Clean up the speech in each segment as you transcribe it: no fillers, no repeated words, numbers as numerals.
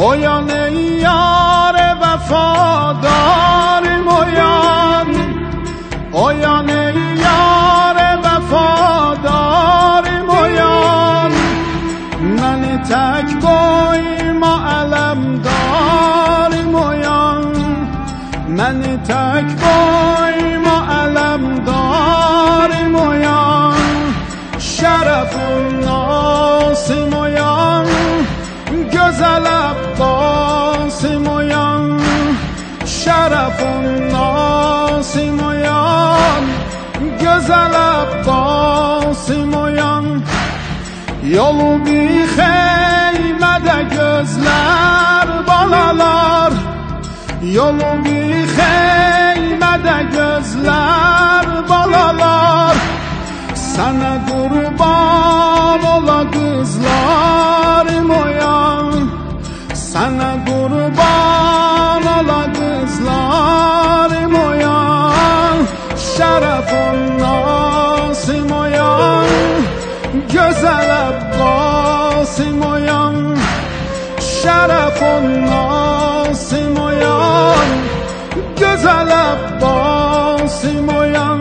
اویان ای یار وفادار مویان، اویان ای یار وفادار مویان، من تک بای ما علم دار مویان، من تک بای ما علم دار مویان، شرف الناس مویان، güzel Abbas moyan, şerefun nasi moyan, güzel Abbas moyan. Yolu bir xeymede gözler balalar, yolu bir xeymede gözler balalar, sana kurban ola kızlar moyan, sana kurban ola kızlar moyan, şerefun nasi moyan, güzel Abbas moyan, şerefun nasi moyan, güzel Abbas moyan.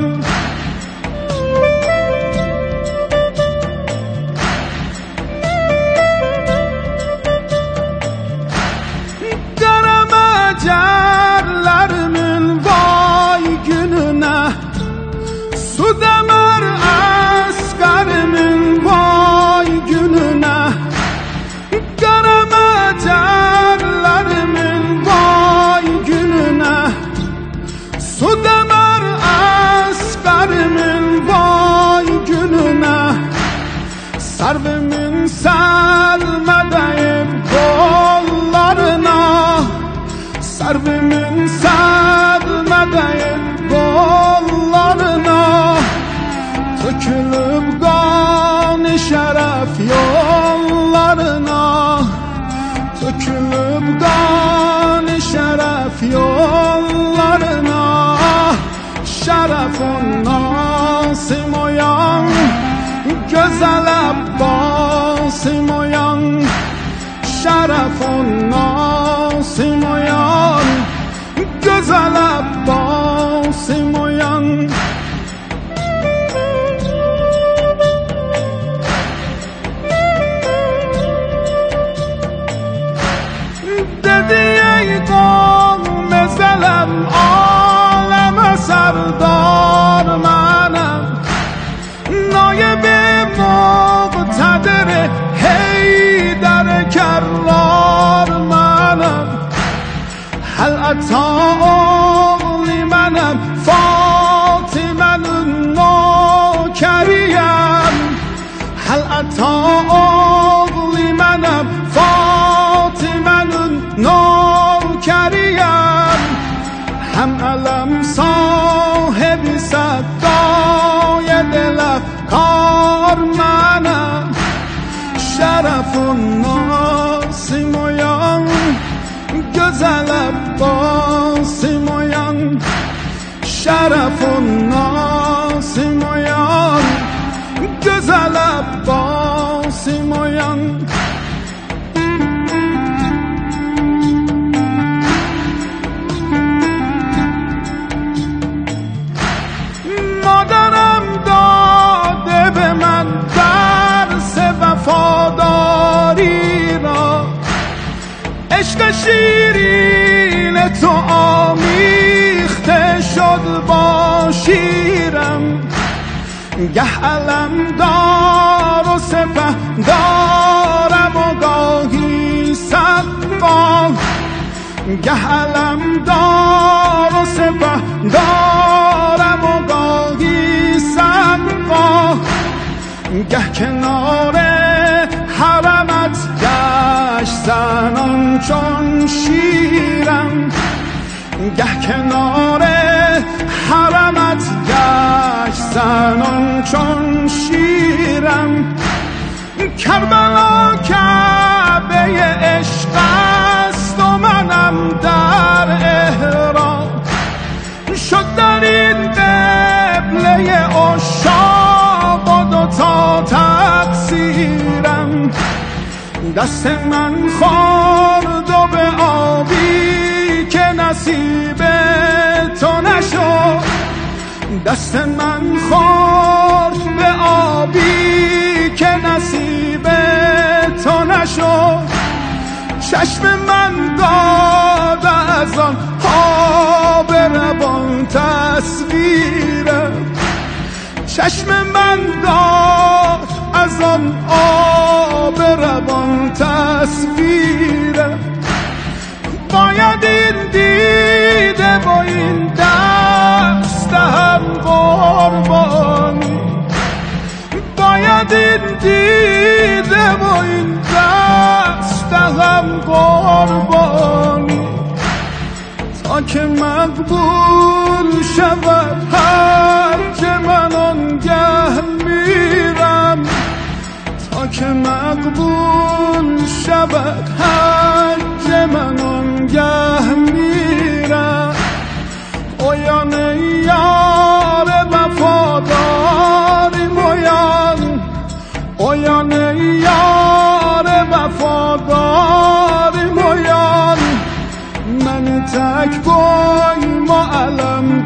Cerlerimin vay gününe, su demir askerimin vay gününe, garama cerlerimin vay gününe, su demir askerimin vay gününe, servimin selmedeyim kollarına, servimin sermedeyim kollarına, tökülüp kan-ı şeref yollarına, tökülüp kan-ı şeref yollarına, şerefun nasi moyan, güzel Abbas moyan, şerefun nasi moyan, güzel Abbas moyan. Dedi ey qavm ezelem aleme serdar menem, nayib-i muqtedir Heydar kerrar menem, hel ata oğli menem Fatime'nin nokeriyem, hel ata oğli menem Fatime'nin nokeriyem, hem elem sahibi seddaya dilef kar menem, şerefun nasi moyan, güzel Abbas moyan, şerefun nasi moyan, güzel Abbas moyan. Maderem dade be men ders vefadari ra, عشق شیرین تو آمیخته شد با شیرم، گه علم دار و سپه دارم و گاهی صدبان، گه علم دار و سپه دارم و گاهی صدبان، گه کنار حرمت گشت زنان چون شیرم، گه کنار حرمت گشت زنان چون شیرم، کربلا کعبه عشق است و منم در احرام، شد در این قبله عشاق و دوتا تقصیرم، دست من خورد و نصیب تو نشد، دست من خورد به آبی که نصیب تو نشد، چشم من داد از آن آب روان تصویرم، چشم من داد از آن آب روان تصویرم. باید این دیده و این دست هم قربانی، باید این دیده و این دست هم قربانی، تا که مقبول شود هرچه من آنگه میرم، تا که مقبول شود هرچه من آنگه میرم. اویان یار وفاداری مویان، اویان یار وفاداری مویان، من تک بای معلم